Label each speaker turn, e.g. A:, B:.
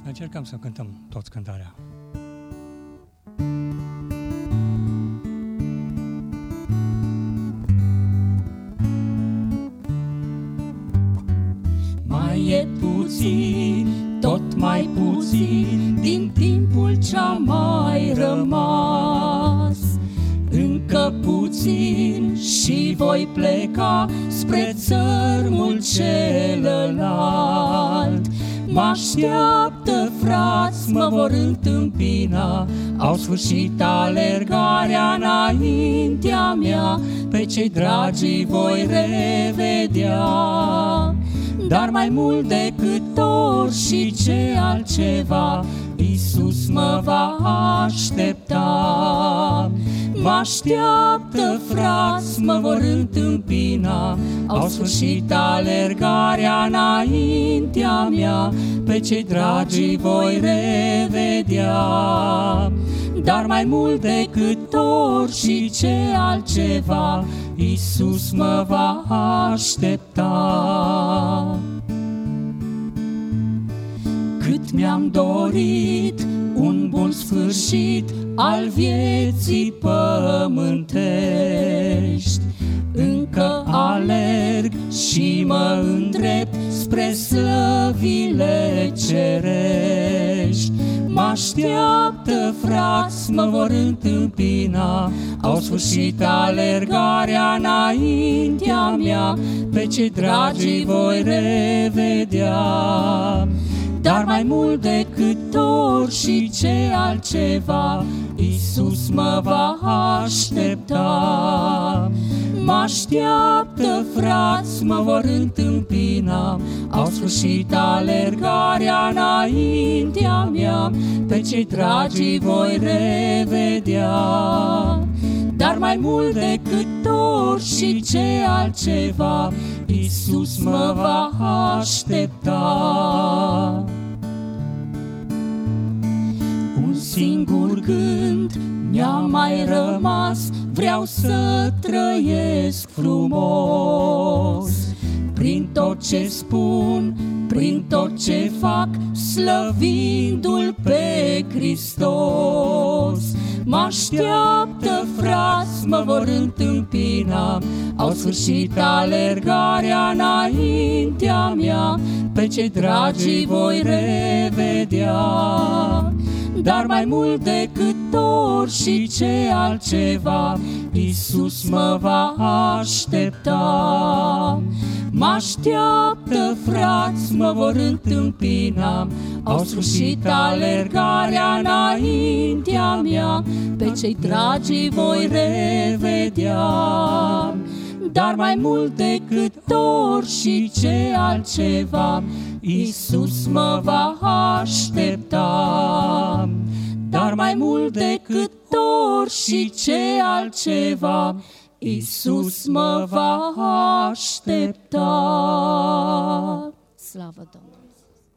A: Încercăm să cântăm toți cântarea.
B: Mai e puțin, tot mai puțin, din timpul ce-a mai rămas. Încă puțin și voi pleca spre țărmul celălalt. Mă așteaptă frați, mă vor întâmpina, au sfârșit alergarea înaintea mea, pe cei dragi voi revedea. Dar mai mult decât orice altceva, Iisus mă va aștepta. Mă așteaptă frați, mă vor întâmpina, au sfârșit alergarea înaintea mea, pe cei dragi voi revedea. Dar mai mult decât orice altceva, Iisus mă va aștepta. Cât mi-am dorit un bun sfârșit al vieții pământești, încă alerg și mă îndrept spre slăvile cerești. Mă așteaptă frați, mă vor întâmpina, au sfârșit alergarea înaintea mea, pe cei dragi voi revedea. Dar mai mult decât orice altceva, Iisus mă va aștepta. Mă așteaptă frați, mă vor întâmpina, au sfârșit alergarea înaintea mea, pe cei dragi voi revedea. Dar mai mult decât orice altceva, Iisus mă va aștepta. Un singur gând mi-a mai rămas, vreau să trăiesc frumos. Prin tot ce spun, prin tot ce fac, slăvindu-L pe Hristos. Mă așteaptă frați, mă vor întâmpina, au sfârșit alergarea înaintea mea, pe cei dragi voi revedea. Dar mai mult decât orice altceva, Iisus mă va aștepta. Mă așteaptă frați, mă vor întâmpina, au sfârșit alergarea înaintea mea, pe cei dragi voi revedea. Dar mai mult decât orice altceva, Iisus mă va aștepta. Dar mai mult decât orice altceva, Iisus mă va aștepta.
C: Slavă Domnului!